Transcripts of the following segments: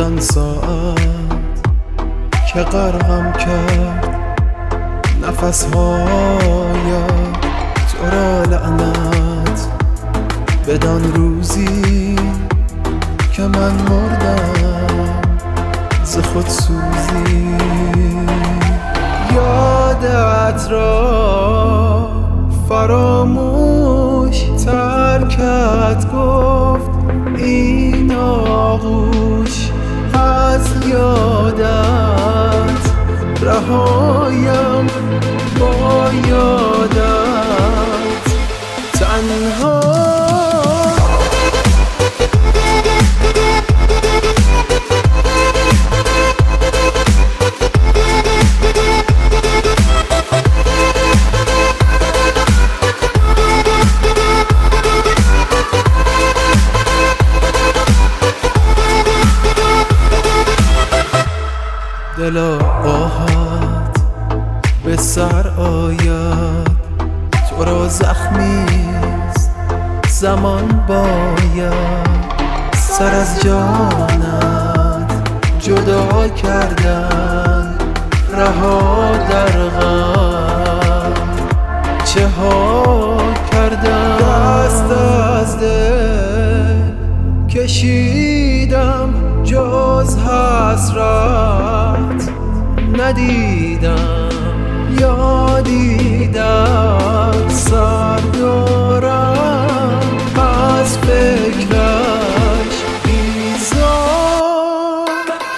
آن ساعت که غرقم کرد نفس‌هایت، تو را لعنت بدان روزی که من مردم ز خودسوزی. یادت را فراموش ترکت گفت این آغوش، از یادت رهایم با یادت تنها. دلا آهت به سر آید، تو را زخمیست زمان باید سر از جانت جدا کردن، رها در غم چه ها کردن. دست از دل کشیدم جز حسرت ندیدم، یادی در سر دارم از فکرش بیزار.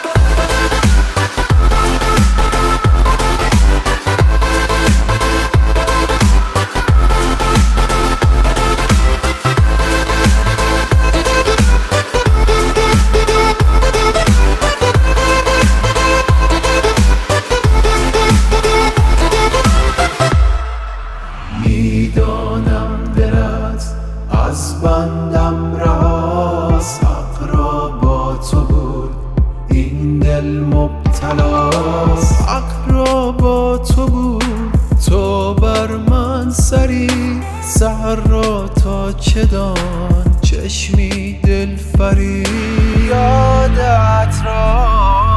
میدانم دلت از بندم رهاست، حق را با تو بود این دل مبتلاست. حق را با تو بود تو بر من سری، سحر را تا چه دان چشمی دلفری. یادت را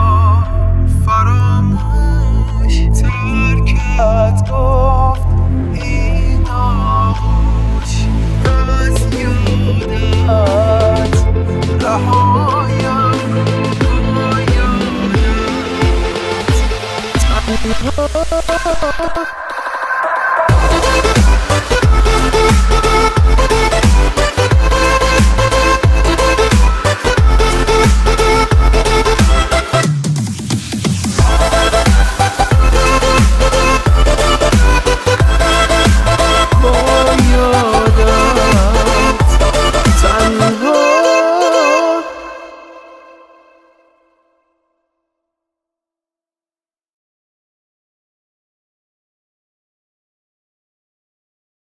فراموش ترکت گفت این آغوش، از یادت رهایم با یادت تنها.